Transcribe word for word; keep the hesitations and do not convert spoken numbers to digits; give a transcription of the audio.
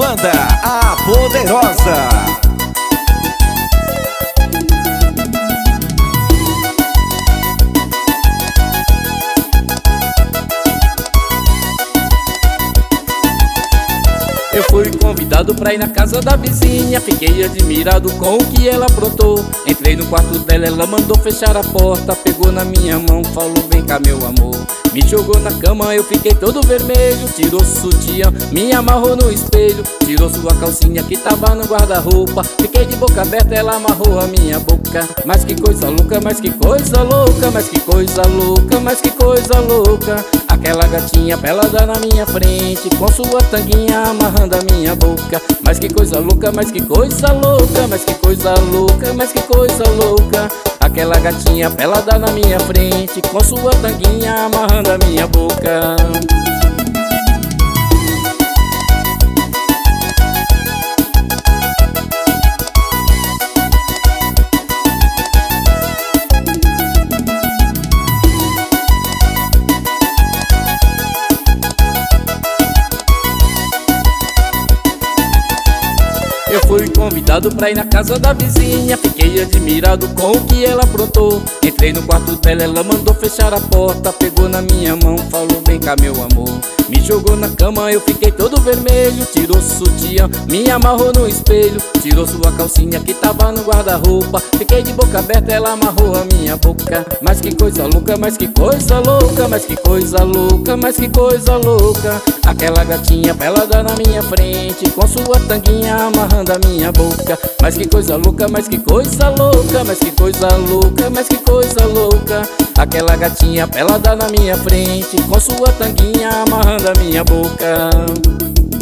Banda A Poderosa. Eu fui convidado pra ir na casa da vizinha. Fiquei admirado com o que ela aprontou. Entrei no quarto dela, ela mandou fechar a porta. Pegou na minha mão, falou: vem cá meu amor. Me jogou na cama, eu fiquei todo vermelho. Tirou o sutiã, me amarrou no espelho. Tirou sua calcinha que tava no guarda-roupa. Fiquei de boca aberta, ela amarrou a minha boca. Mas que coisa louca, mas que coisa louca. Mas que coisa louca, mas que coisa louca. Aquela gatinha pelada na minha frente, com sua tanguinha amarrando a minha boca. Mas que coisa louca, mas que coisa louca. Mas que coisa louca, mas que coisa louca. Aquela gatinha pelada na minha frente, com sua tanguinha amarrando a minha boca. Eu fui convidado pra ir na casa da vizinha. Fiquei admirado com o que ela aprontou. Entrei no quarto dela, ela mandou fechar a porta. Pegou na minha mão, falou: vem cá meu amor. Me jogou na cama, eu fiquei todo vermelho. Tirou o sutiã, me amarrou no espelho. Tirou sua calcinha que tava no guarda-roupa. Fiquei de boca aberta, ela amarrou a minha boca. Mas que coisa louca, mas que coisa louca. Mas que coisa louca, mas que coisa louca. Aquela gatinha pelada na minha frente, com sua tanguinha amarrando a minha boca. Mas que coisa louca, mas que coisa louca. Mas que coisa louca, mas que coisa louca. Aquela gatinha pelada na minha frente, com sua tanguinha amarrando a minha boca.